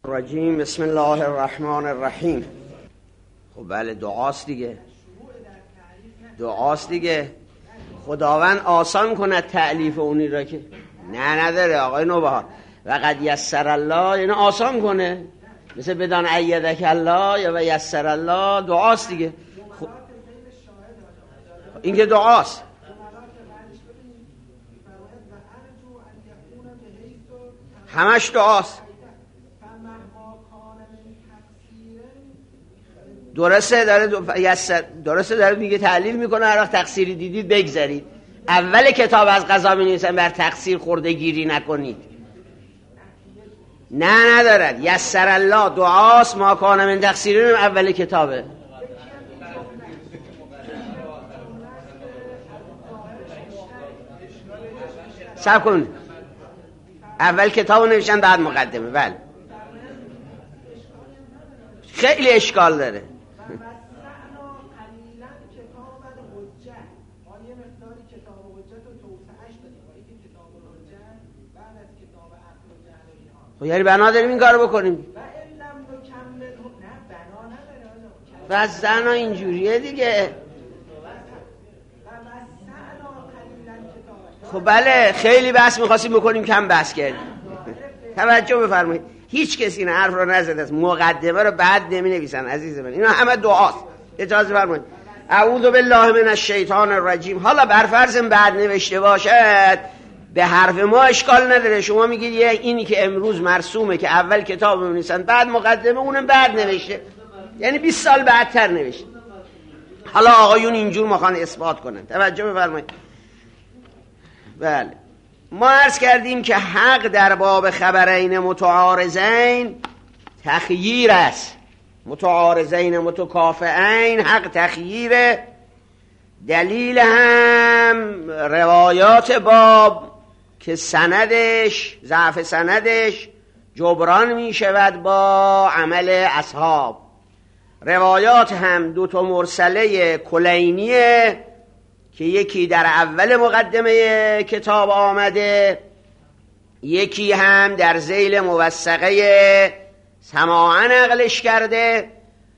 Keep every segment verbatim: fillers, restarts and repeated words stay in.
الرجیم. بسم الله الرحمن الرحیم. خب بله، دعاست دیگه، دعاست دیگه. خداوند آسان کند تألیف اونی را که نه نداره آقای نوبهار. و قد یسر الله یعنی آسان کنه، مثل بدان ایدک الله یا و یسر الله. دعاست دیگه. خب این که دعاست. همش دعاست. درسته داره درسته داره میگه تعلیل میکنه هر وقت تقصیری دیدید بگذارید. اول کتاب از قضا می‌نویسن بر تقصیر خورده گیری نکنید. نه ندارد. یسر الله دعاست، ما کان من تقصیرین اول کتابه. صبر کن، اول کتابو نوشتن بعد مقدمه. بله خیلی اشکال داره. خب یعنی بنا داریم این کارو بکنیم. بس زنا اینجوریه دیگه. خب بله خیلی بحث می‌خواستیم بکنیم، کم بحث کردیم. توجه بفرمایید، هیچ کسی این حرف رو نزده است مقدمه رو بعد نمی‌نویسن عزیز من. اینا همه دعاست. اجازه فرمایید. اعوذ بالله من الشیطان الرجیم. حالا بر فرض بعد نوشته باشد به حرف ما اشکال نداره. شما میگید یه اینی که امروز مرسومه که اول کتاب می‌نویسن بعد مقدمه، اونم بعد نوشته، یعنی بیست سال بعدتر نوشته. حالا آقایون اینجور میخوان اثبات کنن. توجه بفرمایید. بله ما عرض کردیم که حق در باب خبرین متعارضین تخییر است. متعارضین متکافئین حق تخییره. دلیل هم روایات باب که سندش ضعف سندش جبران می شود با عمل اصحاب. روایات هم دو تا مرسله کلینیه که یکی در اول مقدمه کتاب آمده، یکی هم در ذیل موثقه سماعا نقلش کرده.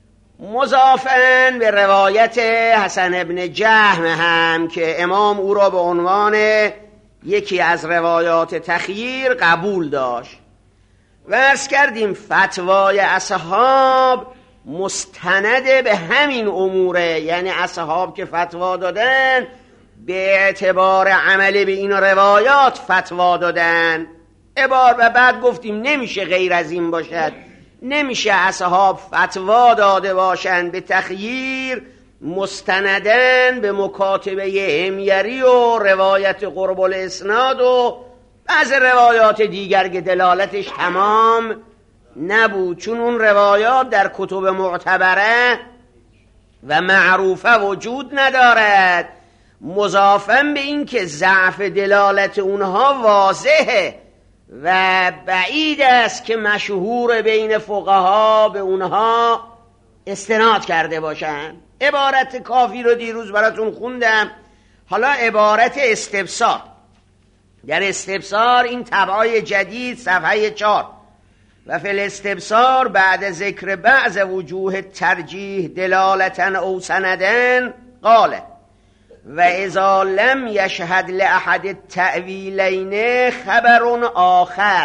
مضافاً به روایت حسن ابن جهم هم که امام او را به عنوان یکی از روایات تخییر قبول داشت. و عرض کردیم فتوای اصحاب مستند به همین اموره، یعنی اصحاب که فتوا دادن به اعتبار عمل به این روایات فتوا دادن. عبار و بعد گفتیم نمیشه غیر از این باشد، نمیشه اصحاب فتوا داده باشند به تخییر مستندن به مکاتبه همیری و روایت قرب الاسناد و بعض روایات دیگر که دلالتش تمام نبود، چون اون روایات در کتب معتبره و معروفه وجود ندارد. مضافاً به این که ضعف دلالت اونها واضحه و بعید است که مشهور بین فقها به اونها استناد کرده باشن. عبارت کافی رو دیروز براتون خوندم. حالا عبارت استبصار. در استبصار این طبعای جدید صفحه چهار و فی الاستبصار بعد ذکر بعض وجوه ترجیح دلالتن او سندن قاله و اذا لم یشهد لأحد التأویلین خبر آخر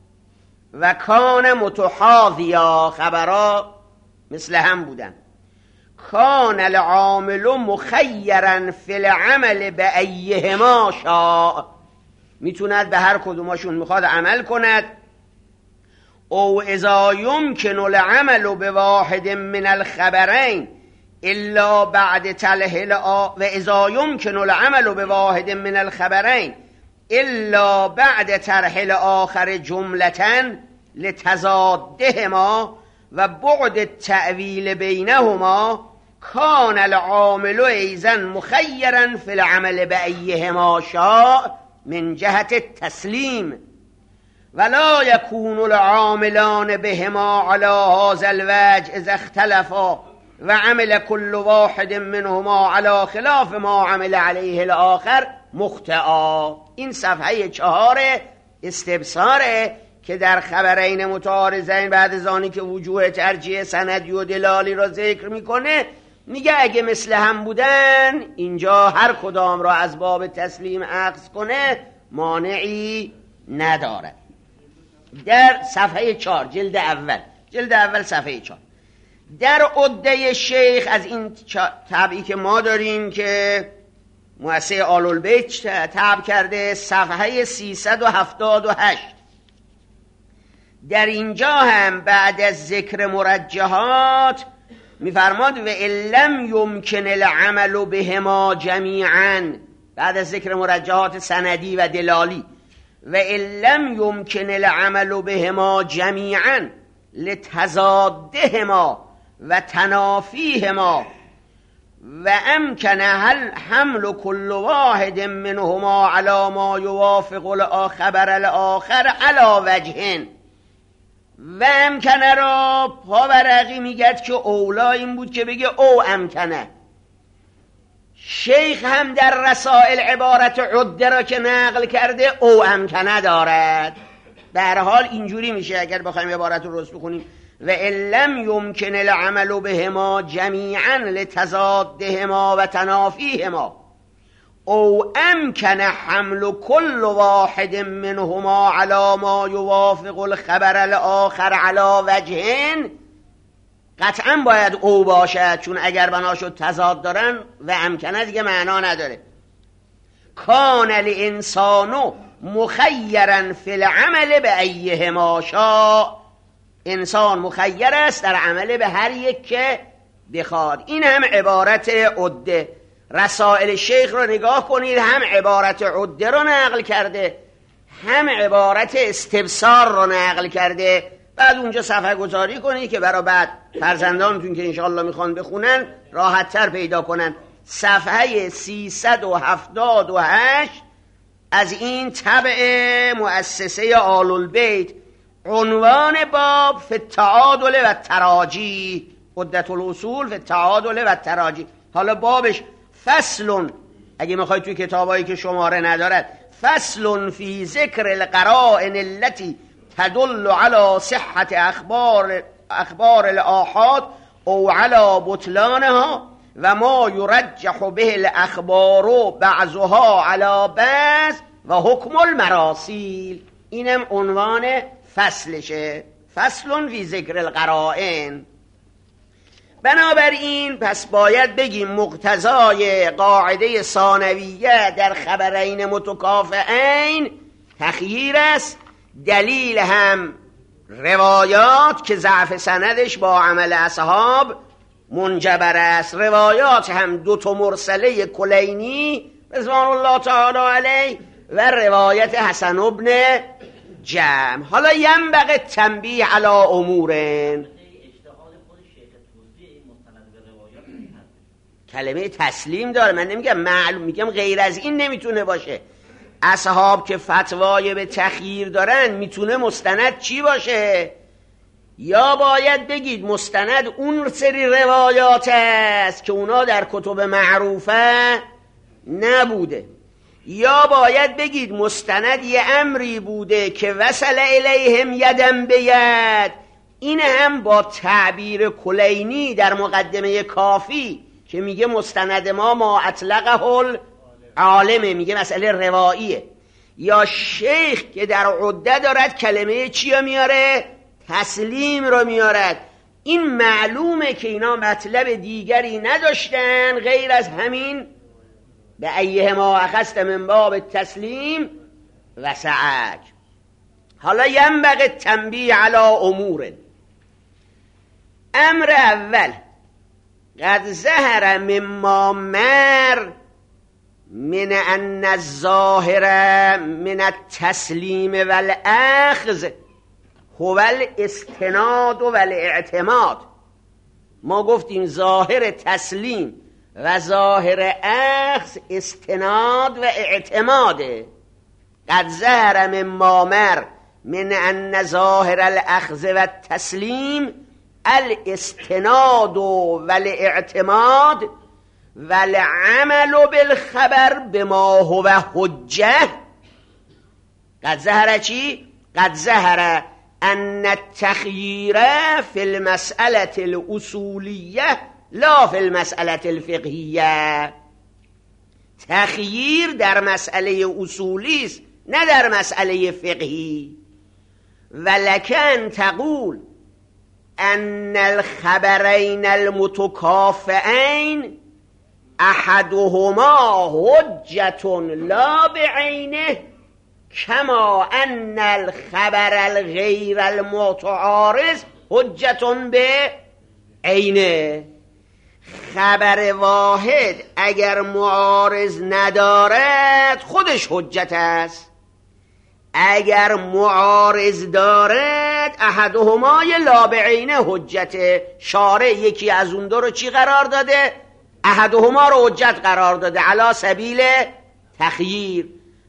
و کان متحاذیا. خبرها مثل هم بودن. کان العامل مخیرا فی العمل به ایهما شاء. میتوند به هر کدومشون میخواد عمل کند. او اذا یمکن العمل به واحد من الخبرین الا بعد تلهل آ و اذا یمکن العمل به واحد من الخبرین الا بعد ترحل آخر جملتن لتضادهما و بعد التأویل بینهما کان العامل ایضا مخیرا فی العمل به ایهما شاء من جهت التسلیم ولا یکون العاملان بهما على هذا الوجه اذا اختلفا و عمل كل واحد منهما على خلاف ما عمل عليه الاخر مخطئا. این صفحه چهار استبصاره که در خبرین متعارضین بعد از آنی که وجوه ترجیح سندی و دلالی را ذکر میکنه، میگه اگه مثل هم بودن اینجا هر کدام را از باب تسلیم اخذ کنه مانعی نداره. در صفحه چهار جلد اول جلد اول صفحه چهار در عده شیخ از این طبعی که ما داریم که مؤسسه آل البیت طبع کرده، صفحه سیصد و هفتاد و هشت، در اینجا هم بعد از ذکر مرجحات میفرماد و لم یمکن العمل بهما جمیعا، بعد از ذکر مرجحات سندی و دلالی، و لم یمکن العمل بهما جمیعا لتضادهما و تنافیهما و امکن حمل کل واحد منهما علی ما یوافق الخبر الاخر علی وجه. و امکنه را پاورقی میگد که اولا این بود که بگه او امکنه. شیخ هم در رسائل عبارت عده را که نقل کرده او امکنه دارد. در حال اینجوری میشه اگر بخوایم عبارت رو درست بخونیم و لم یمکن العمل بهما جمیعا لتضادهما و تنافیهما او امکن حمل کل واحد منهما علی ما یوافق الخبر الاخر علی وجه. قطعا باید او باشد، چون اگر بنا شد تضاد دارن و امکنه دیگه معنا نداره. کان الانسان مخیرا فی العمل به ایهما شاء، انسان مخیر است در عمل به هر یک که بخواد. این هم عبارت عده. رسائل شیخ رو نگاه کنید، هم عبارت عده رو نقل کرده هم عبارت استبصار رو نقل کرده. بعد اونجا صفحه گذاری کنید که برای بعد فرزندانتون که انشاءالله میخوان بخونن راحت تر پیدا کنن. صفحه سیصد و هفتاد و هشت از این طبع مؤسسه آل البیت، عنوان باب فی التعادل و التراجی، عدة الاصول فی التعادل و التراجی. حالا بابش فصل، اگه میخواید توی کتابایی که شماره ندارد، فصل فی ذکر القرائن التي تدل على صحة اخبار اخبار الاحاد او على بطلانها و ما یرجح به الاخبار بعضها على بعض و حکم المراسیل. اینم عنوان فصلشه، فصل فی ذکر القرائن. بنابراین پس باید بگیم مقتضای قاعده ثانویه در خبرین متکافئین تخییر است. دلیل هم روایات که ضعف سندش با عمل اصحاب منجبر است. روایات هم دو تا مرسله کلینی رضوان الله تعالی علیه و روایت حسن ابن جمع. حالا ینبغی تنبیه علی امورن. کلمه تسلیم داره، من نمیگم معلوم، میگم غیر از این نمیتونه باشه. اصحاب که فتوای به تخییر دارن میتونه مستند چی باشه؟ یا باید بگید مستند اون سری روایات است که اونا در کتب معروفه نبوده، یا باید بگید مستند یه امری بوده که وصل الیهم یدم بید. این هم با تعبیر کلینی در مقدمه کافی که میگه مستند ما ما اطلقه العالمه، میگه مسئله رواییه. یا شیخ که در عده دارد کلمه چی میاره؟ تسلیم رو میارد. این معلومه که اینا مطلب دیگری نداشتن غیر از همین به ایه ما اخذت من باب تسلیم و سعک. حالا ینبغی تنبیه علی امور. امر اول قد ظهر مما مر من ان الظاهر من التسلیم و الاخذ هو الاستناد و الاعتماد. ما گفتیم ظاهر تسلیم و ظاهر اخذ استناد و اعتماده. قد ظهر مما مر من ان ظاهر الاخذ و التسلیم الاستناد و الاعتماد و العمل بالخبر بما هو حجه. قد ظهر چی؟ قد ظهر ان التخییر فی المسئله الاصولیه لا فی المسئله الفقهیه. تخییر در مسئله اصولی است نه در مسئله فقهی. ولکن تقول ان الخبرین المتکافئین احدهما حجة لا بعینه کما ان الخبر الغیر المتعارض حجة بعینه. خبر واحد اگر معارض ندارد خودش حجت است، اگر معارض دارد احدهما لا بعینه حجت. شارع یکی از اون دو رو چی قرار داده؟ احدهما رو حجت قرار داده علی سبیل تخییر.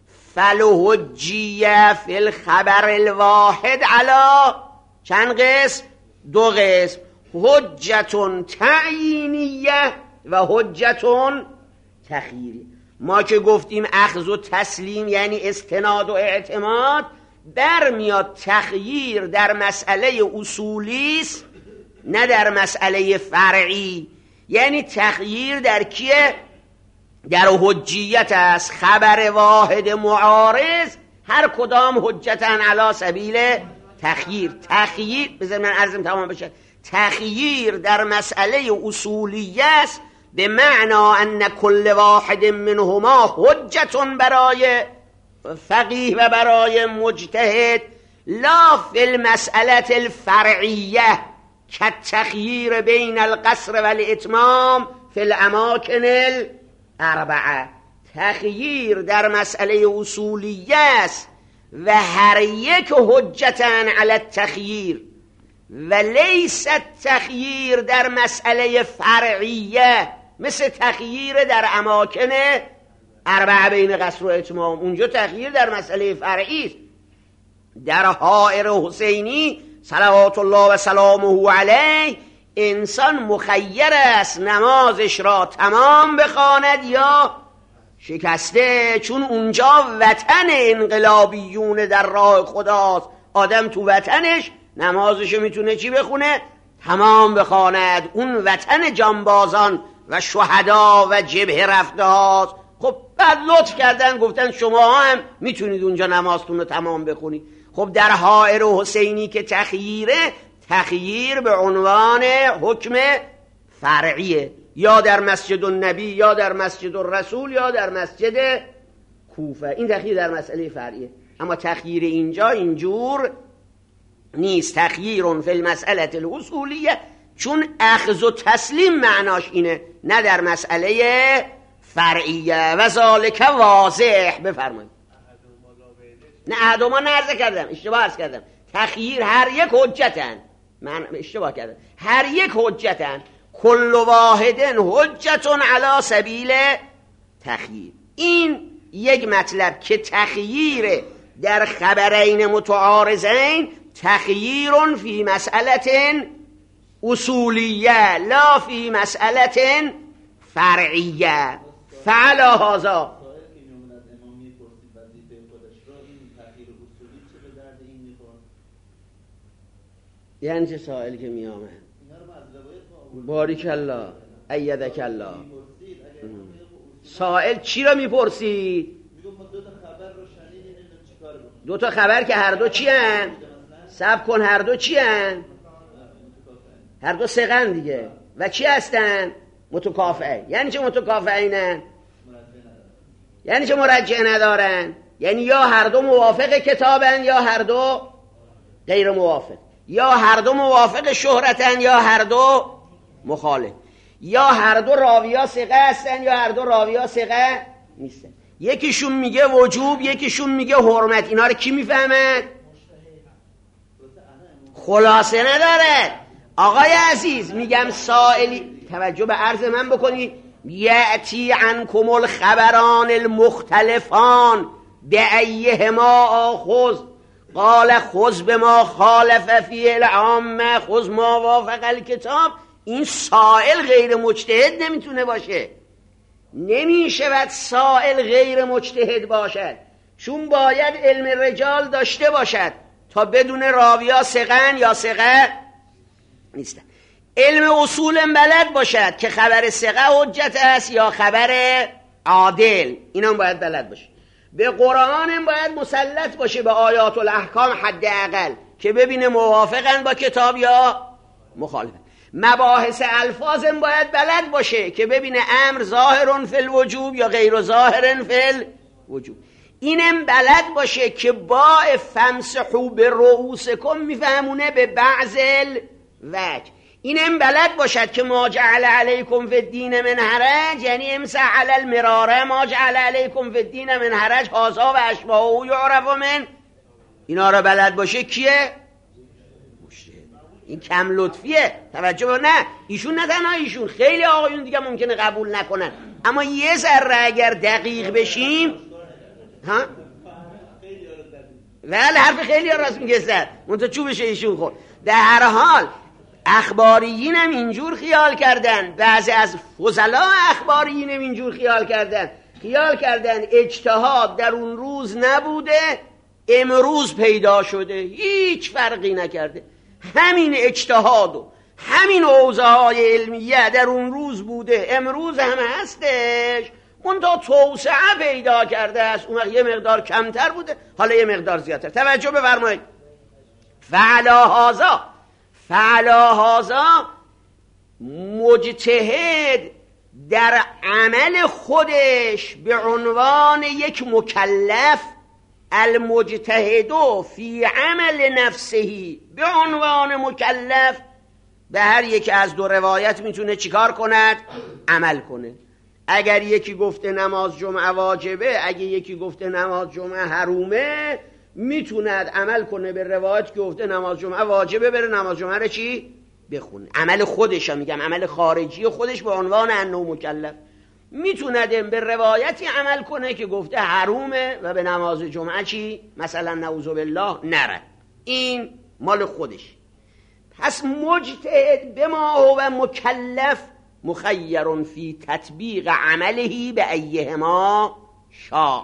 فالحجیه فی الخبر الواحد علی چند قسم؟ دو قسم، حجتون تعیینیه و حجتون تخییری. ما که گفتیم اخذ و تسلیم یعنی استناد و اعتماد، برمیاد تخییر در مسئله اصولی است نه در مسئله فرعی. یعنی تخییر در کیه؟ در حجیت است. خبر واحد معارض هر کدام حجتن علی سبیل تخییر. تخییر بذار من عرضم تمام بشه. تخییر در مسئله اصولیه است به معنا ان کل واحد منهما حجتون برای فقیه و برای مجتهد، لا فی المسئله الفرعیه کالتخییر بین القصر والاتمام فی الاماکن الاربعه. تخییر در مسئله اصولیه است و هر یک حجتن علی التخییر، و لیس تخییر در مسئله فرعیه مثل تخییر در اماکن اربعه بین قصر و اتمام. اونجا تخییر در مسئله فرعی است. در حائر حسینی صلوات الله و سلامه علیه انسان مخیر است نمازش را تمام بخواند یا شکسته، چون اونجا وطن انقلابیون در راه خداست. آدم تو وطنش نمازشو میتونه چی بخونه؟ تمام بخواند. اون وطن جانبازان و شهدا و جبهه رفته هاست. خب بعد لطف کردن گفتن شما هم میتونید اونجا نمازتون رو تمام بخونید. خب در حائر حسینی که تخییره، تخییر به عنوان حکم فرعیه، یا در مسجد النبی یا در مسجد الرسول یا در مسجد کوفه. این تخییر در مسئله فرعیه. اما تخییر اینجا اینجور نیست. تخییر فی المسئله الاصولیه، چون اخذ و تسلیم معناش اینه، نه در مسئله فرعیه. و ذالک واضح. بفرمایید. نه احدهما نرزه کردم، اشتباه عرض کردم. تخییر هر یک حجتن، من اشتباه کردم، هر یک حجتن، کل واحدن حجتون علی سبیل تخییر. این یک مطلب که تخییر در خبرین متعارضین تخییر فی مسئله اصولیه لا فی مسئله فرعیه. فعلا هذا یعنی چه سائل که می آمد؟ باریک الله ایدک الله. سائل چی را می پرسید؟ دو تا خبر که هر دو چی هن؟ صبر کن، هر دو چی هن؟ هر دو ثقن دیگه. و چی هستن؟ متکافئه. یعنی چه متکافئینن؟ یعنی چه مرجع ندارن؟ یعنی یا هر دو موافق کتابن یا هر دو غیر موافق، یا هر دو موافق شهرتن یا هر دو مخالف، یا هر دو راویا ثقه هستن یا هر دو راویا ثقه نیستن. یکیشون میگه وجوب، یکیشون میگه حرمت. اینا رو کی میفهمد؟ خلاصه نداره. آقای عزیز میگم سائلی توجه به عرض من بکنی. یأتی عنکم الخبران المختلفان بأیهما آخذ قال خذ بما خالف فیه العامه خذ ما وافق الکتاب. این سائل غیر مجتهد نمیتونه باشه، نمیشود سائل غیر مجتهد باشد، چون باید علم رجال داشته باشد. تا بدون راویا ثقن یا ثقه نیستن. علم اصول بلد باشد که خبر ثقه حجت است یا خبر عادل، اینا هم باید بلد باشه. به قرآن هم باید مسلط باشه، به آیات الاحکام حداقل، که ببینه موافقن با کتاب یا مخالفن. مباحث الفاظ هم باید بلد باشه که ببینه امر ظاهر فی الوجوب یا غیر ظاهر فی الوجوب. اینم بلد باشه که با فمسحوا برؤوسکم میفهمونه به بعض الوجه. اینم بلد باشد که ما جعل علیکم فی الدین من حرج، یعنی امسح علی المراره ما جعل علیکم فی الدین من حرج هذا و اشباهه یعرف من. اینا را بلد باشه کیه؟ این کم لطفیه. توجه با نه ایشون نه تنها ایشون، خیلی آقایون دیگه ممکنه قبول نکنن، اما یه ذره اگر دقیق بشیم ها ولی حرف خیلی ها راست میگه سر منتها چوبش ایشون خورد. در هر حال اخباریین هم اینجور خیال کردن، بعضی از فضلا اخباریین هم اینجور خیال کردن خیال کردن اجتهاد در اون روز نبوده امروز پیدا شده، هیچ فرقی نکرده. همین اجتهاد و همین اوضاعهای علمیه در اون روز بوده امروز هم هستش، اون تا توسعه پیدا کرده است. اون یه مقدار کمتر بوده حالا یه مقدار زیادتر. توجه بفرمایید. فعلا هازا فعلا هازا مجتهد در عمل خودش به عنوان یک مکلف، المجتهد فی عمل نفسه به عنوان مکلف، به هر یک از دو روایت میتونه چیکار کند؟ عمل کنه. اگر یکی گفته نماز جمعه واجبه، اگه یکی گفته نماز جمعه حرومه، میتوند عمل کنه به روایت که گفته نماز جمعه واجبه، بره نماز جمعه رو چی؟ بخونه. عمل خودش ها میگم، عمل خارجی خودش به عنوان انه مکلف. میتوند به روایتی عمل کنه که گفته حرومه و به نماز جمعه چی؟ مثلا نعوذ بالله نره. این مال خودش. پس مجتهد بما هو مکلف مخیر فی تطبیق عمله به ایهما شاء.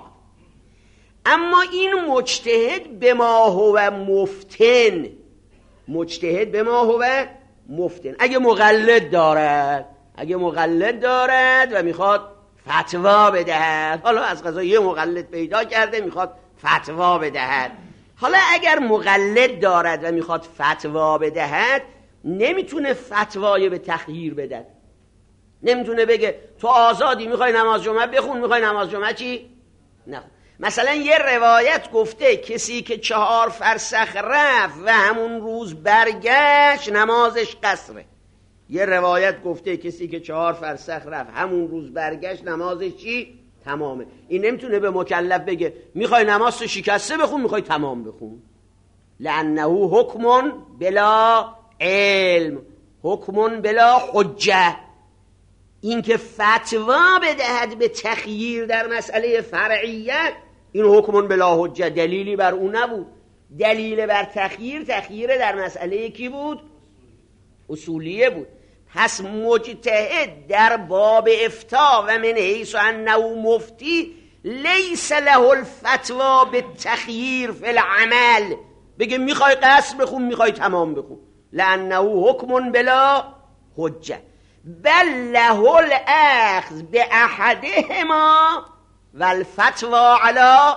اما این مجتهد بما هو مفتن، مجتهد بما هو مفتن، اگه مقلد دارد اگه مقلد دارد و میخواد فتوا بدهد، حالا از قضا یه مقلد پیدا کرده میخواد فتوا بدهد، حالا اگر مقلد دارد و میخواد فتوا بدهد نمیتونه فتوای به تخییر بدهد. نمیتونه بگه تو آزادی، میخوای نماز جمعه بخون، میخوای نماز جمعه چی؟ نه. مثلا یه روایت گفته کسی که چهار فرسخ رفت و همون روز برگشت نمازش قصره. یه روایت گفته کسی که چهار فرسخ رفت همون روز برگشت نمازش چی؟ تمامه. این نمیتونه به مکلف بگه میخوای نماز تو شکسته بخون، میخوای تمام بخون. لانه حکم بلا علم، حکم بلا حجه. این که فتوا بدهد به تخییر در مسئله فرعیت، این حکم بلا حجه، دلیلی بر اون نبود. دلیل بر تخییر تخییر در مسئله کی بود؟ اصولیه بود. پس مجتهد در باب افتاء و من حیث انه مفتی لیس له الفتوا بالتخییر فی العمل، بگه میخوای قصر بخون میخوای تمام بخون، لانه حکم بلا حجه، بل له الاخذ باحدهما والفتوا علی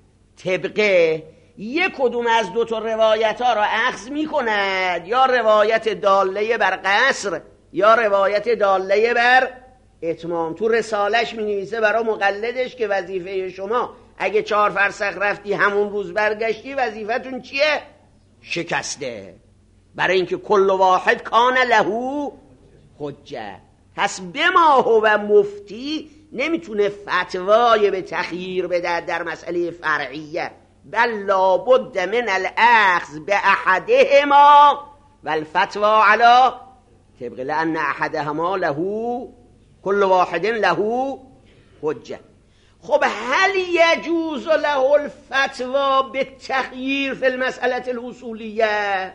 طبقه. یک کدوم از دو تا روایت ها را اخذ می کند، یا روایت داله بر قصر یا روایت داله بر اتمام. تو رسالش می نویسه برای مقلدش که وظیفه شما اگه چهار فرسخ رفتی همون روز برگشتی وظیفتون چیه؟ شکسته. برای اینکه کل واحد کان له حجه. پس بما هو مفتی نمیتونه فتوای به تخییر بده در مسئله فرعیه، بل لابد من الاخذ باحدهما والفتوا علی طبق، لان احدهما له كل واحد له حجه. خب هل يجوز له الفتوا بالتخییر فی المسأله الاصولیه؟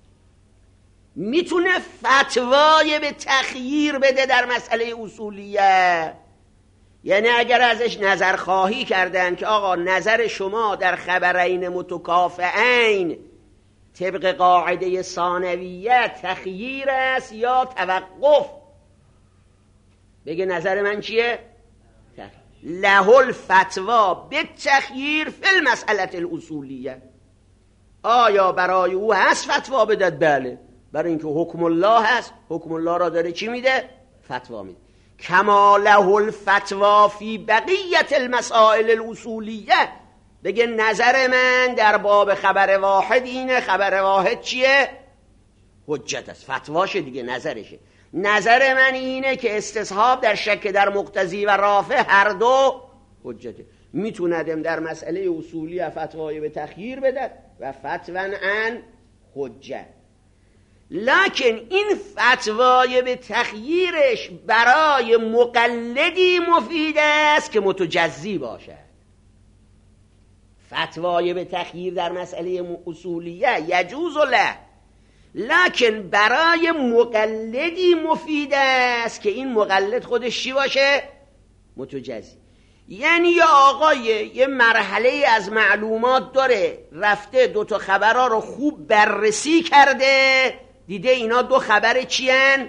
میتونه فتوای به تخییر بده در مسئله اصولیه؟ یعنی اگر ازش نظر خواهی کردن که آقا نظر شما در خبرین متکافئین طبق قاعده ثانویه تخییر است یا توقف؟ بگه نظر من چیه؟ له الفتوا بالتخییر فی المسئله الاصولیه. آیا برای او هست فتوا بدهد؟ بله، برای اینکه حکم الله هست. حکم الله را داره چی میده؟ فتوا میده. کما له الفتوا فی بقیت المسائل الاصولیه. بگه نظر من در باب خبر واحد اینه. خبر واحد چیه؟ حجت است. فتواشه دیگه، نظرشه. نظر من اینه که استصحاب در شک در مقتضی و رافع هر دو حجته. میتوندم در مسئله اصولی فتوای به تخییر بدد و فتوان عن حجت. لکن این فتوای به تخییرش برای مقلدی مفید است که متجزی باشد. فتوای به تخییر در مسئله اصولیه یجوز له، لکن برای مقلدی مفید است که این مقلد خودش چی باشه؟ متجزی. یعنی یه آقای یه مرحله از معلومات داره، رفته دوتا خبرها رو خوب بررسی کرده، دیده اینا دو خبر چیان؟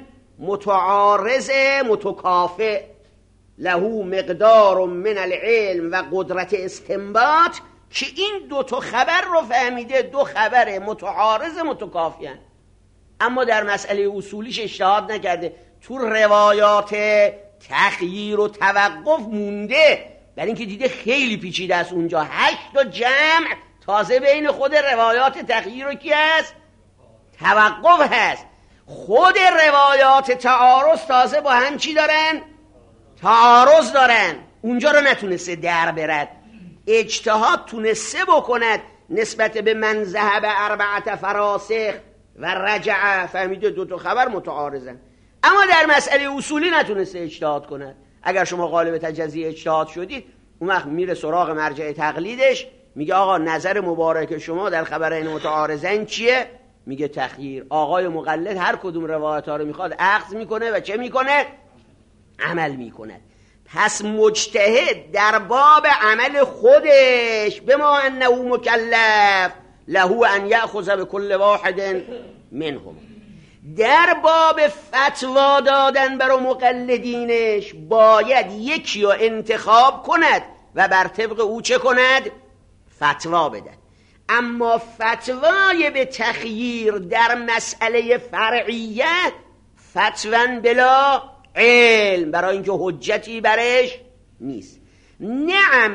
متعارض متکافئ، له مقدار من العلم و قدرت استنباط، که این دوتا خبر رو فهمیده دو خبر متعارض متکافئن، اما در مسئله اصولیش اجتهاد نکرده، تو روایات تخییر و توقف مونده، برای اینکه دیده خیلی پیچیده است اونجا. هشت تا جمع تازه بین خود روایات تخییر و کی هست؟ توقف هست. خود روایات تعارض تازه با هم چی دارن؟ تعارض دارن. اونجا رو نتونسته در برد. اجتهاد تونسته بکند نسبت به من ذهب اربعت فراسخ و رجع، فهمیده دو تا خبر متعارضن، اما در مسئله اصولی نتونسته اجتهاد کند. اگر شما غالب تجزیه اجتهاد شدید، اون وقت میره سراغ مرجع تقلیدش، میگه آقا نظر مبارک شما در خبرین متعارضین چیه؟ میگه تخییر. آقای مقلد هر کدوم روایت ها رو میخواد اخذ میکنه و چه میکنه؟ عمل میکنه. پس مجتهد در باب عمل خودش بما انه مکلف له ان یأخذ بكل واحد منهم، در باب فتوا دادن برای مقلدینش باید یکی رو انتخاب کند و بر طبق او چه کند؟ فتوا بدن. اما فتوای به تخییر در مسئله فرعیت فتوان بلا علم، برای اینکه حجتی برش نیست. نعم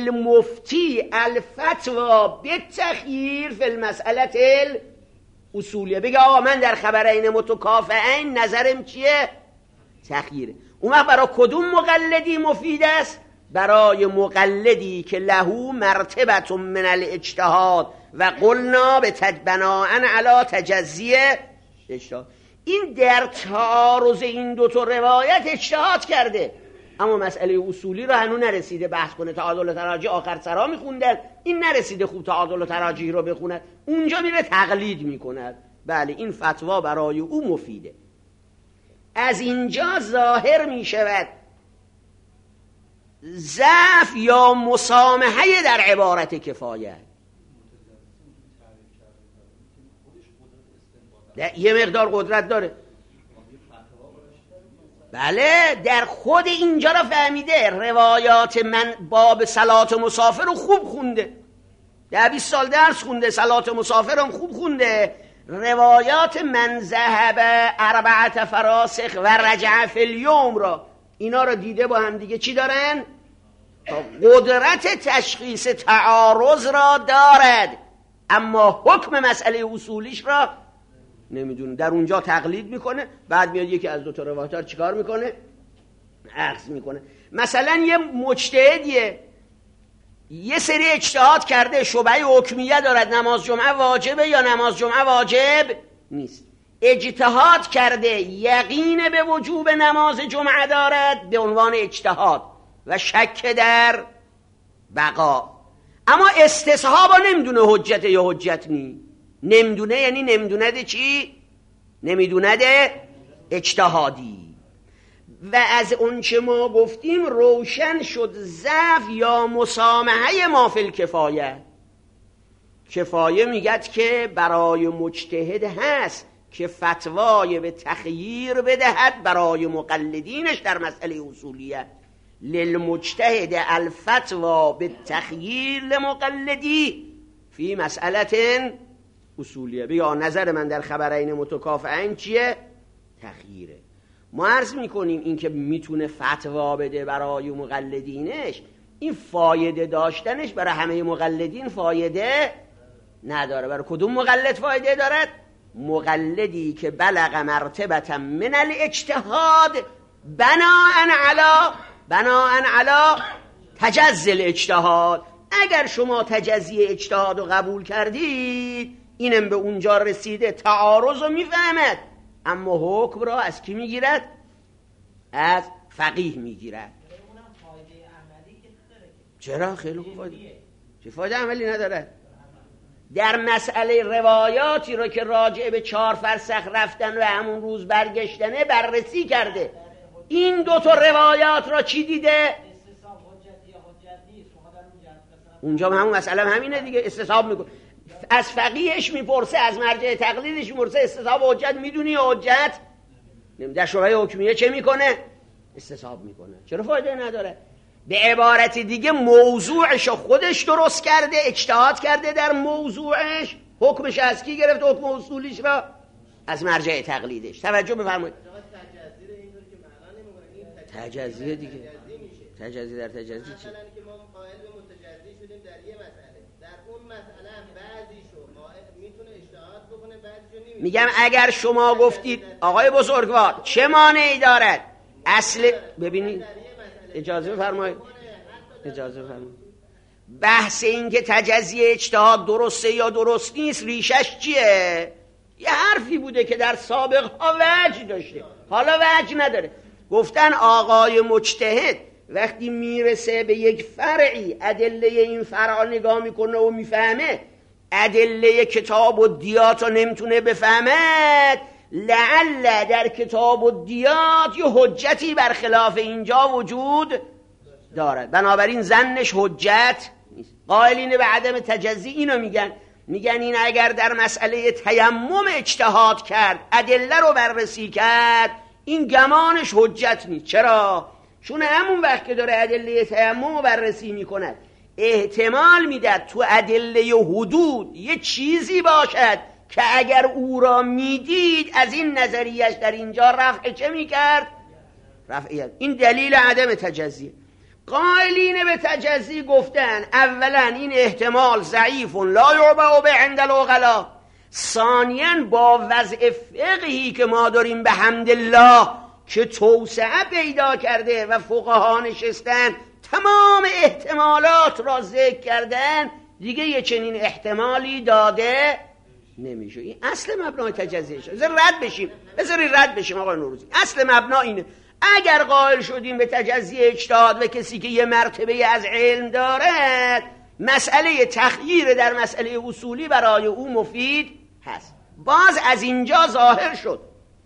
للمفتی الفتوا بالتخییر فی المسئله الاصولیه. بگه آقا من در خبرین متکافئین نظرم چیه؟ تخییره. اون وقت برای کدوم مقلدی مفید است؟ برای مقلدی که له مرتبت من الاجتهاد و قلنا به بناء علی تجزیه اجتهاد. این در تعارض این دو تا روایت اجتهاد کرده، اما مسئله اصولی رو هنوز نرسیده بحث کنه. تعادل و تراجیح آخر سرا میخوندن، این نرسیده خوب تعادل و تراجیح رو بخوند، اونجا میره تقلید میکند. بله، این فتوا برای او مفیده. از اینجا ظاهر میشود ضعف یا مسامحه در عبارت کفایت. یه مقدار قدرت داره، بله، در خود اینجا را فهمیده. روایات من باب صلات مسافر رو خوب خونده، ده بیست سال درس خونده، صلات مسافر هم خوب خونده. روایات من ذهب اربعت فراسخ و رجع فی الیوم را، اینا را دیده با هم دیگه چی دارن؟ قدرت تشخیص تعارض را دارد، اما حکم مسئله اصولیش را نمیدونه. در اونجا تقلید میکنه، بعد میاد یکی از دو تا روایت ها چیکار میکنه؟ اخذ میکنه. مثلا یه مجتهدیه یه سری اجتهاد کرده، شبهه حکمیه دارد، نماز جمعه واجبه یا نماز جمعه واجب نیست. اجتهاد کرده، یقین به وجوب نماز جمعه دارد به عنوان اجتهاد و شک در بقا، اما استصحاب نمیدونه حجت یا حجت نی. نمیدونه یعنی نمیدونه چی؟ نمیدونه اجتهادی. و از اون چه ما گفتیم روشن شد ضعف یا مسامحه ما فی الکفایه. کفایه میگد که برای مجتهد هست که فتوای به تخییر بدهد برای مقلدینش در مسئله اصولیه. للمجتهد الفتوا به تخییر لمقلدی فی مسئله اصولیه. بگه نظر من در خبرین متکافئین چیه؟ تخییره. ما عرض میکنیم این که میتونه فتوا بده برای مقلدینش، این فایده داشتنش برای همه مقلدین فایده نداره. برای کدوم مقلد فایده دارد؟ مقلدی که بلغ مرتبه من الاجتهاد بناء علی بناء علی تجزی الاجتهاد. اگر شما تجزی اجتهاد رو قبول کردید، اینم به اونجا رسیده تعارض رو میفهمد، اما حکم را از کی میگیرد؟ از فقیه میگیرد. چرا؟ خیلی خوب فایده. چه فایده عملی نداره؟ در مسئله روایاتی رو که راجع به چهار فرسخ رفتن و همون روز برگشتنه بررسی کرده، این دو تا روایات را چی دیده؟ اونجا همون مسئله هم همینه دیگه، استصحاب میکنه. از فقیهش میپرسه، از مرجع تقلیدش میپرسه استصحاب حجت میدونی یا حجت؟ در شبهه حکمیه چه میکنه؟ استصحاب میکنه. چرا فایده نداره؟ به عبارت دیگه موضوعش خودش درست کرده، اجتهاد کرده در موضوعش، حکمش از کی گرفت؟ حکم اصولیش را از مرجع تقلیدش. توجه بفرمایید. تجزیه دیگه، تجزیه در تجزیه چی؟ مثلا که ما قائل به متجزی شدیم در یه مسئله، در اون مسئله هم بعضیشو میتونه اجتهاد بکنه، بعضیشو نمیتونه. میگم اگر شما گفتید آقای بزرگوار چه مانعی دارد؟ اصل ببینید، اجازه بفرمایید، اجازه بفرمایید. بحث این که تجزیه اجتهاد درسته یا درست نیست ریشش چیه؟ یه حرفی بوده که در سابق ها وجه داشته، حالا وجه نداره. گفتن آقای مجتهد وقتی میرسه به یک فرعی ادله این فرع نگاه میکنه و میفهمه، ادله کتاب و دیات رو نمیتونه بفهمد، لعل در کتاب و دیات یه حجتی برخلاف اینجا وجود دارد، بنابراین ظنش حجت نیست. قائلین به عدم تجزی اینو میگن، میگن این اگر در مسئله تیمم اجتهاد کرد، ادله رو بررسی کرد، این گمانش حجت نیست. چرا؟ چون همون وقت که داره ادله تیمم رو بررسی میکند، احتمال میداد تو ادله حدود یه چیزی باشد که اگر او را میدید از این نظریش در اینجا رفع چه میکرد؟ رفعیت. این دلیل عدم تجزیه. قائلین به تجزی گفتن اولا این احتمال ضعیف لا یعبأ به عند العقلا، ثانیاً با وضع فقهی که ما داریم به حمدالله که توسعه پیدا کرده و فقها نشستن تمام احتمالات را ذکر کردن، دیگه یه چنین احتمالی داده نمیشه. این اصل مبنای تجزیه شد. بذار رد بشیم، بذاری رد بشیم آقای نوروزی. اصل مبنا اینه، اگر قائل شدیم به تجزیه اجتهاد و کسی که یه مرتبه از علم دارد، مسئله تخییر در مسئله اصولی برای او مفید هست. باز از اینجا ظاهر شد،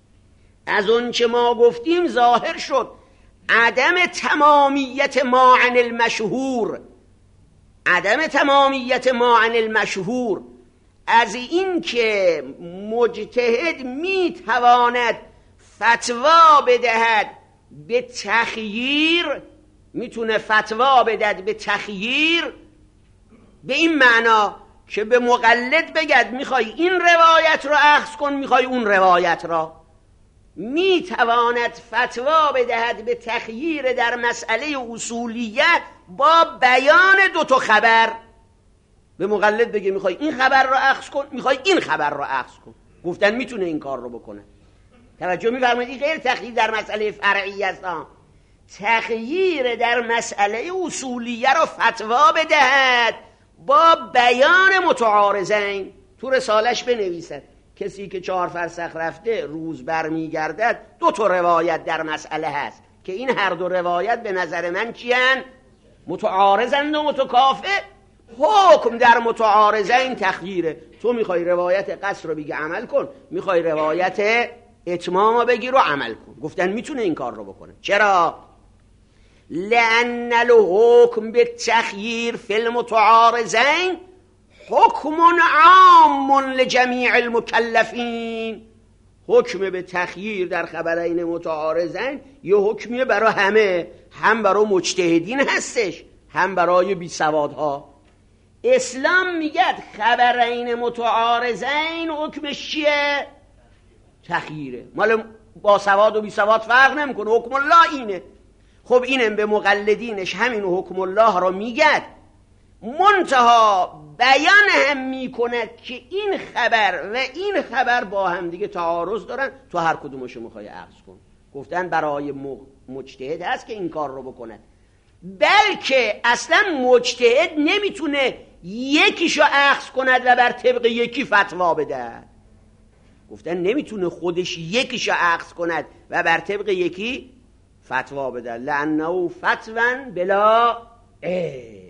از اون که ما گفتیم ظاهر شد عدم تمامیت ما عن المشهور، عدم تمامیت ما عن المشهور از این که مجتهد میتواند فتوا بدهد به تخییر، میتونه فتوا بدهد به تخییر به این معنا که به مقلد بگد میخوای این روایت رو اخذ کن، میخوای اون روایت را، میتواند فتوا بدهد به تخییر در مسئله اصولیت با بیان دو تا خبر. به مقلد بگه میخوای این خبر رو اخذ کن، میخوای این خبر رو اخذ کن. گفتن میتونه این کار رو بکنه. توجه می‌فرمایید؟ غیر تخییر در مسئله فرعی است، تخییر در مسئله اصولیه رو فتوا بدهد با بیان متعارضین. تو رسالش بنویسد کسی که چهار فرسخ رفته روز برمیگردد، دو تا روایت در مسئله هست که این هر دو روایت به نظر من چیان؟ متعارضند و متکافئ. حکم در متعارضین تخییره. تو میخوای روایت قصر رو بگی عمل کن، میخوای روایت اتمام رو بگی رو عمل کن. گفتن میتونه این کار رو بکنه. چرا؟ لأن الحکم بالتخییر فی المتعارضین حکم عام لجمیع المکلفین، حکم به تخییر در خبرین متعارضین یه حکمیه برای همه، هم برای مجتهدین هستش هم برای بی سوادها. اسلام میگه خبرین متعارضین حکمش چیه؟ تخییره. مال با سواد و بی سواد فرق نمیکنه، حکم الله اینه. خب اینم به مقلدینش همین حکم الله را میگه، منتها بیان هم میکنه که این خبر و این خبر با هم دیگه تعارض دارن، تو هر کدومش میخوای اخذ کن. گفتن برای مجتهد هست که این کار رو بکنه، بلکه اصلا مجتهد نمیتونه یکیشو اخذ کند و بر طبق یکی فتوا بده. گفتن نمیتونه خودش یکیشو اخذ کند و بر طبق یکی فتوا بده، لانه فتوا بلا علم.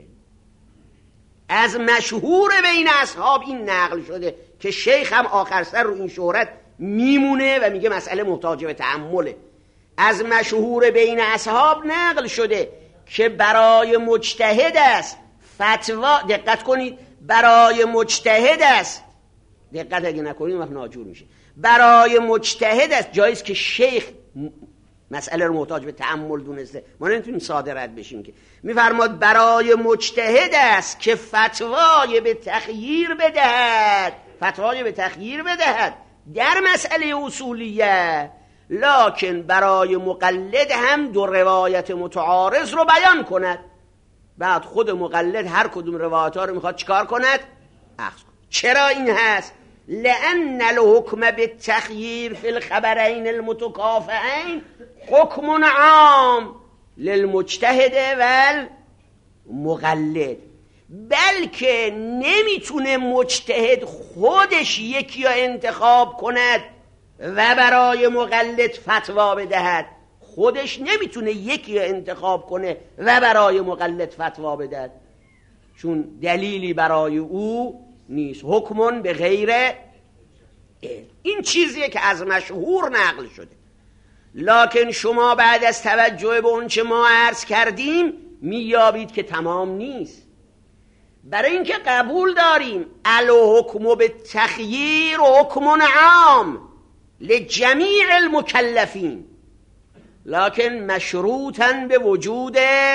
از مشهور بین اصحاب این نقل شده که شیخ هم آخر سر رو این شهرت میمونه و میگه مسئله محتاج به تأمله. از مشهور بین اصحاب نقل شده که برای مجتهد است فتوا، دقت کنید، برای مجتهد است، دقت اگه نکنید وقت ناجور میشه، برای مجتهد است، جایز که شیخ مسئله رو محتاج به تأمل دونسته، ما نمیتونیم ساده رد بشیم که میفرماد برای مجتهد است که فتوای به تخییر بدهد، فتوای به تخییر بدهد در مسئله اصولیه، لکن برای مقلد هم دو روایت متعارض رو بیان کند. بعد خود مقلد هر کدوم روایت ها رو میخواد چیکار کند؟ اخذ کند. چرا این هست؟ لأن الحکم بالتخییر فی الخبرین المتکافئین حکم عام للمجتهد والمقلد، بلکه نمیتونه مجتهد خودش یکی را انتخاب کند و برای مقلد فتوا بدهد، خودش نمیتونه یکی را انتخاب کنه و برای مقلد فتوا بدهد، چون دلیلی برای او نیست. حکمون به غیر علم. این چیزیه که از مشهور نقل شده، لکن شما بعد از توجه به اون چه ما عرض کردیم میابید که تمام نیست. برای اینکه قبول داریم الحکم بالتخییر حکم عام لجمیع المکلفین، لکن مشروطا به وجود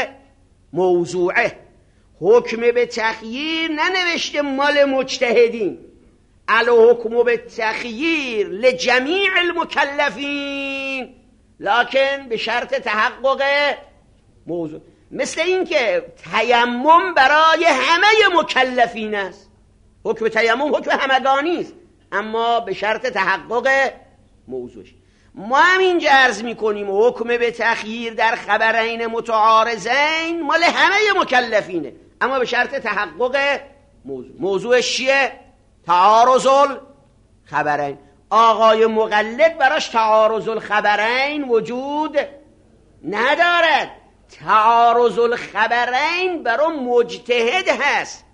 موضوعه. حکم به تخییر ننوشته مال مجتهدین، الحکم به تخییر لجمیع المکلفین، لکن به شرط تحقق موضوع. مثل این که تیمم برای همه مکلفین است، حکم تیمم حکم همگانی است، اما به شرط تحقق موضوعش. ما هم اینجا عرض میکنیم حکم به تخییر در خبرین متعارضین مال همه مکلفینه، اما به شرط تحقق موضوع. موضوعش چیه؟ تعارض الخبرین. آقای مقلد براش تعارض الخبرین وجود ندارد، تعارض الخبرین برای مجتهد هست.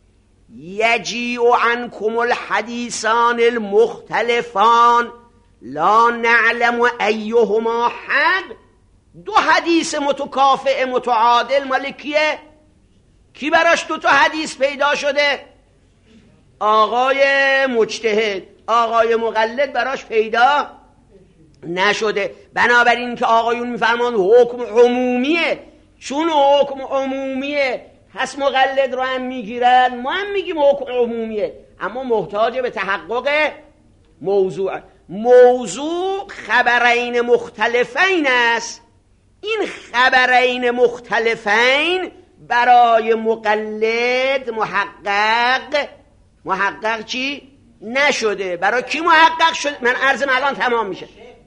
یجیء عنکم الحدیثان المختلفان لا نعلم ایهما حق. دو حدیث متکافئ متعادل مال کیه؟ کی براش دو تا حدیث پیدا شده؟ آقای مجتهد. آقای مقلد براش پیدا نشده. بنابراین که آقایون میفرمان حکم عمومیه، چون حکم عمومیه هست مقلد رو هم میگیرن، ما هم میگیم حکم عمومیه، اما محتاج به تحقق موضوع. موضوع خبرین مختلفین است. این خبرین مختلفین برای مقلد محقق محقق چی؟ نشده. برای کی محقق شده؟ من عرضم الان تمام میشه،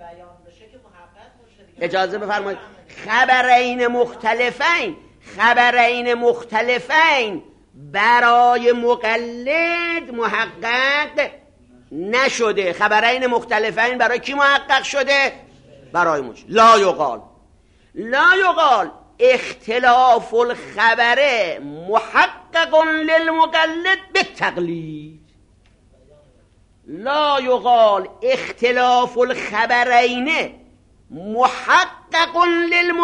اجازه بفرمایید. خبرین مختلفین خبرین مختلفین برای مقلد محقق نشده. خبرین مختلفین برای کی محقق شده؟ برای مش. لا یقال لا یقال اختلاف الخبر محقق للمقلد بالتقلید. لا یقال اختلاف الخبرین محقق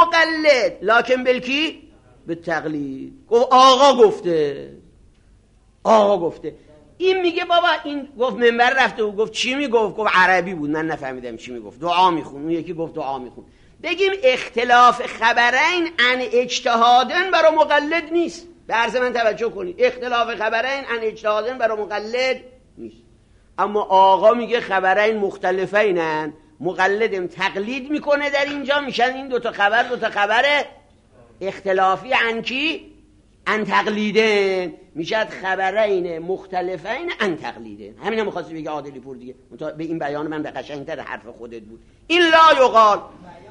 للمقلد لکن بالکی بالتقلید. گفت آقا گفته، آقا گفته. این میگه بابا این گفت منبر رفته و گفت چی میگفت؟ گفت عربی بود من نفهمیدم چی میگفت، دعا میخون. اون یکی گفت دعا میخون. بگیم اختلاف خبرین عن اجتهادن برای مقلد نیست. به عرض من توجه کنید، اختلاف خبرین عن اجتهادن برای مقلد نیست. اما آقا میگه خبرین مختلفینن، مقلدم تقلید میکنه در اینجا، میشن این دوتا خبر دوتا خبر اختلافی عن کی؟ عن تقلیدن. میشد خبرین مختلفین عن تقلیدن. همین هم میخواستی بگه عادلی پور دیگه، به این بیان من به قشنگتر حرف خودت بود. این لا یقال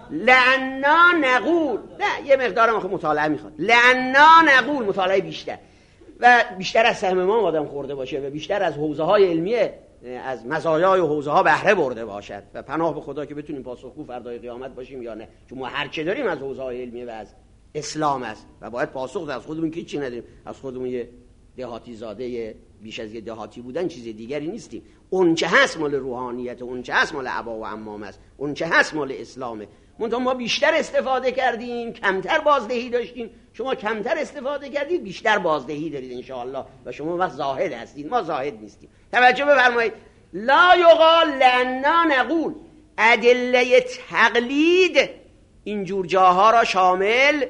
لعنا نقول، نه یه مقدار هم مطالعه میخواد. لعنا نقول مطالعه بیشتر و بیشتر از سهم ما آدم خورده باشه و بیشتر از حوزه های علمیه، از مزایای حوزه ها بهره برده باشد و پناه به خدا که بتونیم پاسخگو فردای قیامت باشیم یا نه، چون ما هر چه داریم از حوزه های علمیه و از اسلام است و باید پاسخ از خودمون که چی نداریم، از خودمون یه دهاتی زاده بیش از یه دهاتی بودن چیز دیگری نیستیم. اون چه هست مال روحانیت، اون چه هست مال عبا و عمام است، اون چه هست مال اسلامه. منتها ما بیشتر استفاده کردیم، کمتر بازدهی داشتیم. شما کمتر استفاده کردید، بیشتر بازدهی دارید انشاءالله و شما وقت زاهد هستید، ما زاهد نیستیم. توجه بفرمایید. لا یقال لعنا نقول، ادله تقلید اینجور جاها را شامل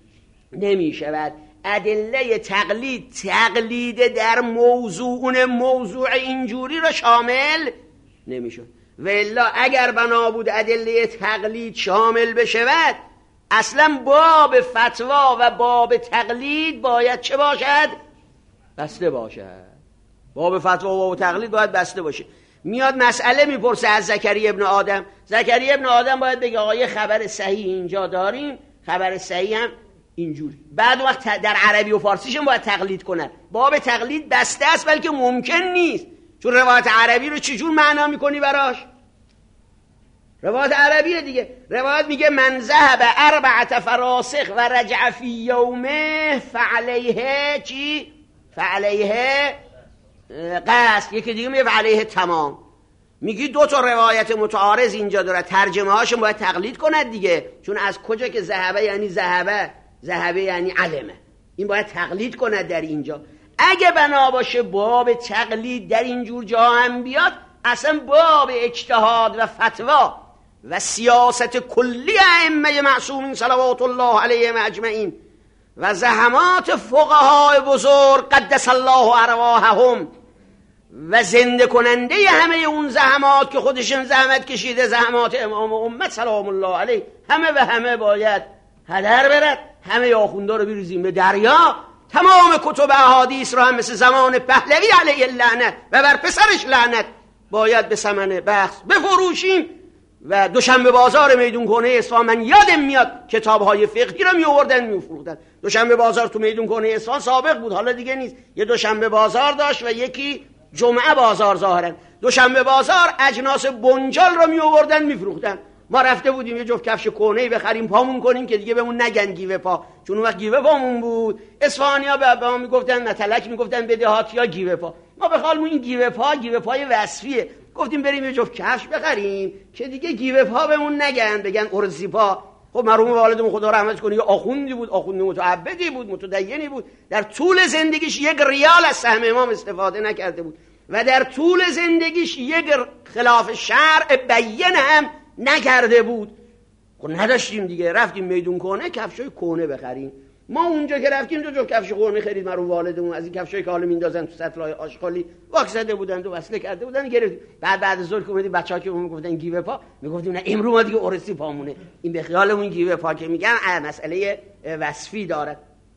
نمی شود. ادله تقلید، تقلید در موضوع موضوع اینجوری را شامل نمی شود. و الا اگر بنا بود ادله تقلید شامل بشود، اصلا باب فتوا و باب تقلید باید چه باشد؟ بسته باشد. باب فتوا و باب تقلید باید بسته باشه. میاد مسئله میپرسه از زکریا ابن آدم. زکریا ابن آدم باید بگه آقا یه خبر صحیح اینجا داریم، خبر صحیح هم اینجوری. بعد وقت در عربی و فارسیش هم باید تقلید کنن. باب تقلید بسته است بلکه ممکن نیست، چون روایت عربی رو چجور معنا میکنی براش؟ روایت عربیه دیگه. روایت میگه من ذهب اربعه فراسخ و رجع فی یومه فعلیه چی؟ فعلیه قصد. یکی دیگه میگه فعلیه تمام. میگی دو تا روایت متعارض اینجا داره، ترجمه هاشون باید تقلید کند دیگه، چون از کجا که ذهبه یعنی ذهبه، ذهبه یعنی علمه، این باید تقلید کند در اینجا. اگه بنا باشه باب تقلید در اینجور جا هم بیاد، اصلا باب اجتهاد و فتوا و سیاست کلی ائمه معصومین صلوات الله علیهم اجمعین و زحمات فقهای بزرگ قدس الله ارواحهم و زنده کننده همه اون زحمات که خودشون زحمت کشیده، زحمات امام امت سلام الله علیه، همه و همه باید هدر برد. همه آخوندا رو بریزیم به دریا. تمام کتب احادیث رو هم مثل زمان پهلوی علیه اللعنت و بر پسرش لعنت باید به ثمن بخس بفروشیم. و دوشنبه بازار میدون کنه اصفهان، من یادم میاد کتاب‌های فقهی رو می آوردن میفروختن. دوشنبه بازار تو میدون کنه اصفهان سابق بود، حالا دیگه نیست. یه دوشنبه بازار داشت و یکی جمعه بازار ظاهرا. دوشنبه بازار اجناس بنجال رو می آوردن میفروختن. ما رفته بودیم یه جفت کفش کهنه بخریم پامون کنیم که دیگه بهمون نگن گیوه پا، چون اون وقت گیوه پامون بود. اصفهانی‌ها به ما میگفتن متلک، میگفتن به دهاتی‌ها گیوه پا. ما به حال این گیوه پا گیوه پای وصفیه، گفتیم بریم یه جفت کفش بخریم که دیگه گیوه پا بهمون نگن، بگن ارزی پا. خب مرحوم والدمون خدا رحمتش کنه یه آخوندی بود، آخوند متعبدی بود، متدینی بود. در طول زندگیش یک ریال از سهم امام استفاده نکرده بود و در طول زندگیش یک خلاف شرع بیان هم نکرده بود. خب نداشتیم دیگه، رفتیم میدون کنه کفشای کهنه بخریم. ما اونجا که رفتیم دو جفت کفش کهنه خرید مرحوم والدمون، از این کفشایی که حالا میندازن تو سطلای آشغالی واک زده بودن و وصله کرده بودن گرفتیم. بعد بعد از ظهر که اومدیم بچه‌ها که اون میگفتن گیوه پا، میگفتیم نه امروز ما دیگه اورسی پامونه. این به خیالمون گیوه پا که میگن مسئله وصفی داره.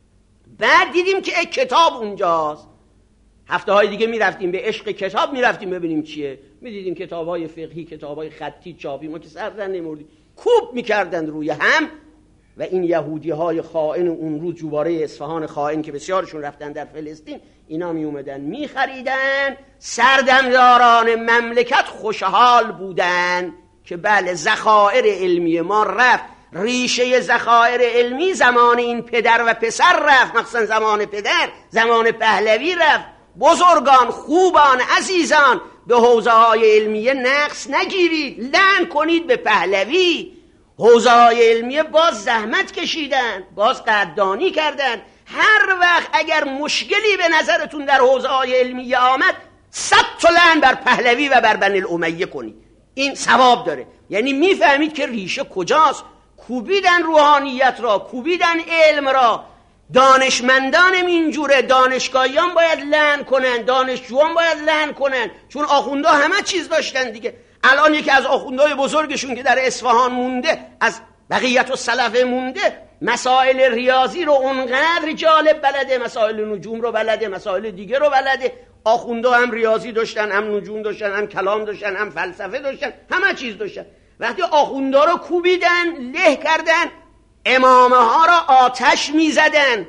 بعد دیدیم که کتاب اونجاست. هفته های دیگه میرفتیم به عشق کتاب، میرفتیم ببینیم چیه. میدیدیم کتاب‌های فقهی، کتاب‌های خطی چاپی، ما که سردن نمی‌آوردیم، کوب می‌کردن روی هم. و این یهودی‌های خائن اون روز جواره اصفهان خائن که بسیارشون رفتن در فلسطین، اینا می اومدن می‌خریدن. سردمداران مملکت خوشحال بودن که بله ذخایر علمی ما رفت. ریشه ذخایر علمی زمان این پدر و پسر رفت، مخصوصا زمان پدر، زمان پهلوی رفت. بزرگان، خوبان، عزیزان، به حوزه‌های علمیه نقص نگیرید، لعن کنید به پهلوی. حوزه‌های علمیه باز زحمت کشیدن، باز قدردانی کردن. هر وقت اگر مشکلی به نظرتون در حوزه‌های علمیه آمد صد تا لعن بر پهلوی و بر بنی الامیه کنید، این ثواب داره. یعنی میفهمید که ریشه کجاست. کوبیدن روحانیت را، کوبیدن علم را. دانشمندان اینجوره، دانشگاهیان باید لعن کنن، دانشجویان باید لعن کنن، چون آخونده همه چیز داشتن دیگه. الان یکی از آخوندهای بزرگشون که در اصفهان مونده، از بقیت السلف مونده، مسائل ریاضی رو اونقدر جالب بلده، مسائل نجوم رو بلده، مسائل دیگه رو بلده. آخونده هم ریاضی داشتن، هم نجوم داشتن، هم کلام داشتن، هم فلسفه داشتن، همه چیز داشتن. وقتی آخونده رو کوبیدن، له کردن، امامه ها را آتش میزدن،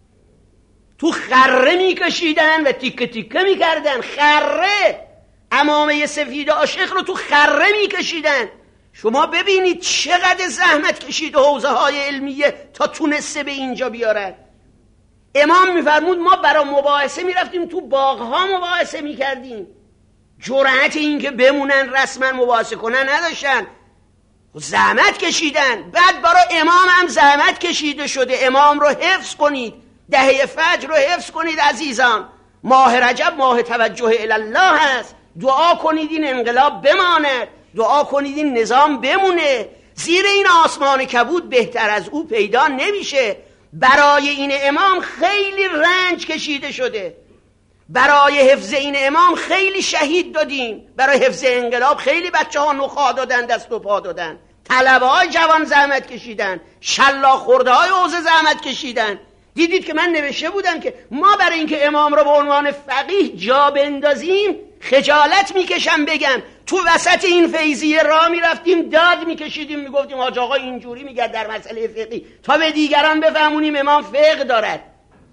تو خره میکشیدن و تیکه تیکه میکردن. خره، عمامه سفید عاشق رو تو خره میکشیدن. شما ببینید چقدر زحمت کشید حوزه های علمیه تا تونسته به اینجا بیارن. امام میفرمود ما برای مباحثه میرفتیم تو باغها مباحثه میکردیم، جرأت این که بمونن رسما مباحثه کنن نداشتن، زحمت کشیدن. بعد برای امام هم زحمت کشیده شده. امام رو حفظ کنید، دهه فجر رو حفظ کنید عزیزان. ماه رجب ماه توجه الله هست. دعا کنید این انقلاب بماند، دعا کنید این نظام بمونه. زیر این آسمان کبود بهتر از او پیدا نمیشه. برای این امام خیلی رنج کشیده شده، برای حفظ این امام خیلی شهید دادیم، برای حفظ انقلاب خیلی بچه ها نخواه دادن، دست و پا دادن، طلبه های جوان زحمت کشیدن، شلاق خورده های حوزه زحمت کشیدن. دیدید که من نوشته بودم که ما برای اینکه امام را به عنوان فقیه جا بندازیم خجالت میکشم بگم تو وسط این فیضیه را میرفتیم داد میکشیدیم، میگفتیم حاج آقا اینجوری میگه در مسئله فقهی تا به دیگران بفهمونیم امام فقه دارد.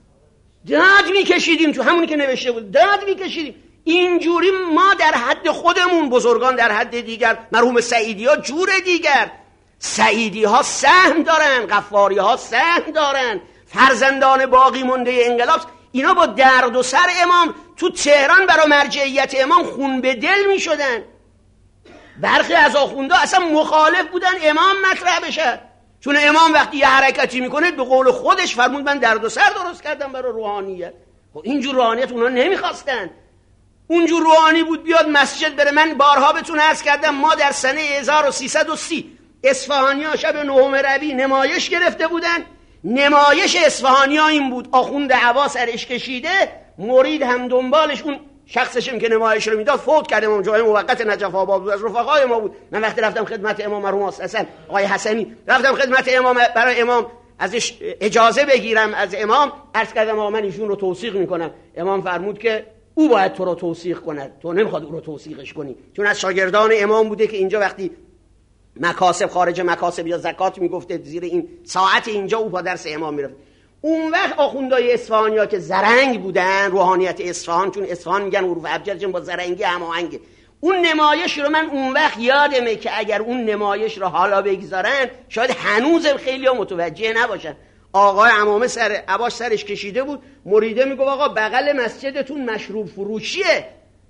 داد میکشیدیم، تو همونی که نوشته بود داد میکشیدیم. اینجوری ما در حد خودمون، بزرگان در حد دیگر، مرحوم سعیدی ها جور دیگر، سعیدی ها سهم دارن، غفاری ها سهم دارن، فرزندان باقی مونده انقلاب، اینا با درد و سر امام تو تهران برای مرجعیت امام خون به دل می شدن. برخی از آخونده اصلا مخالف بودن امام مطرح بشه، چون امام وقتی یه حرکتی میکنه به قول خودش فرمود من درد و سر درست کردم برای روحانیت. خب اینجور روحانیت اونا نمیخواستن. اونجور روحانی بود بیاد مسجد بره. من بارها بهتون عرض کردم ما در سنه هزار و سیصد و سی اصفهانی ها شب نهم ربیع نمایش گرفته بودن. نمایش اصفهانی ها این بود، آخوند عبا سرش کشیده، مرید هم دنبالش، اون شخصشم که نمایش رو میداد فوت کرده، امام جای موقت نجف آباد بود، از رفقای ما بود. من وقتی رفتم خدمت امام مرحوم حسن آقای حسنی، رفتم خدمت امام برای امام ازش اجازه بگیرم از امام، عرض کردم آقا من ایشون رو توثیق میکنم. امام فرمود که او باید تو رو توثیق کند، تو نمیخواد او رو توثیقش کنی، چون از شاگردان امام بوده که اینجا وقتی مکاسب خارج مکاسب یا زکات میگفته زیر این ساعت اینجا او با درس امام میرفت. اون وقت آخوندهای اصفهانی ها که زرنگ بودن، روحانیت اصفهان، چون اصفهان میگن حروف ابجد با زرنگی هماهنگه، اون نمایش رو من اون وقت یادمه که اگر اون نمایش رو حالا بگذارن شاید هنوز خیلی ها متوجه نباشن. آقای عمامه سر عباس سرش کشیده بود، مریده میگه آقا بغل مسجدتون مشروب فروشیه.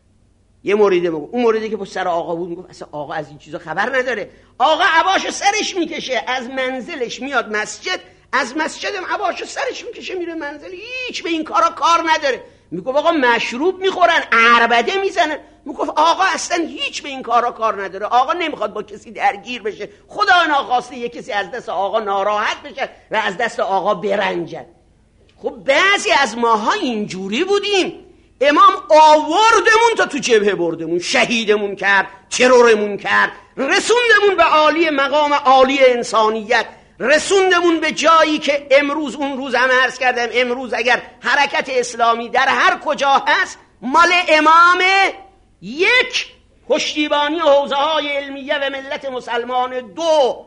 یه مریده میگه، اون مریده که پشت سر آقا بود میگه اصلا آقا از این چیزا خبر نداره. آقا عباشو سرش میکشه، از منزلش میاد مسجد، از مسجدم عباشو سرش میکشه میره منزل، هیچ به این کارا کار نداره. میگه آقا مشروب میخورن، عربده میزنن. میگه آقا اصلا هیچ به این کارا کار نداره، آقا نمیخواد با کسی درگیر بشه، خدا ناخواسته یه کسی از دست آقا ناراحت بشه و از دست آقا برنجن. خب بعضی از ماها اینجوری بودیم، امام آوردمون تا تو جبهه بردمون، شهیدمون کرد، ترورمون کرد، رسوندمون به عالی مقام عالی انسانیت، رسوندمون به جایی که امروز، اون روز هم عرض کردم، امروز اگر حرکت اسلامی در هر کجا هست مال امام، یک پشتیبانی حوزه های علمیه و ملت مسلمان، دو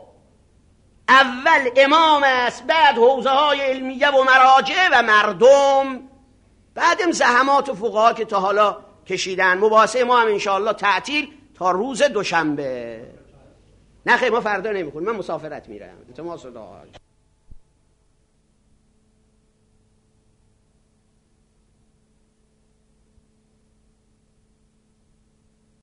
اول امام است، بعد حوزه های علمیه و مراجع و مردم، بعدم زحمات و فقها که تا حالا کشیدن. مباحثه ما هم انشاءالله تعطیل تا روز دوشنبه. نه خیلی ما فردا نمیخونیم، من مسافرت میرم.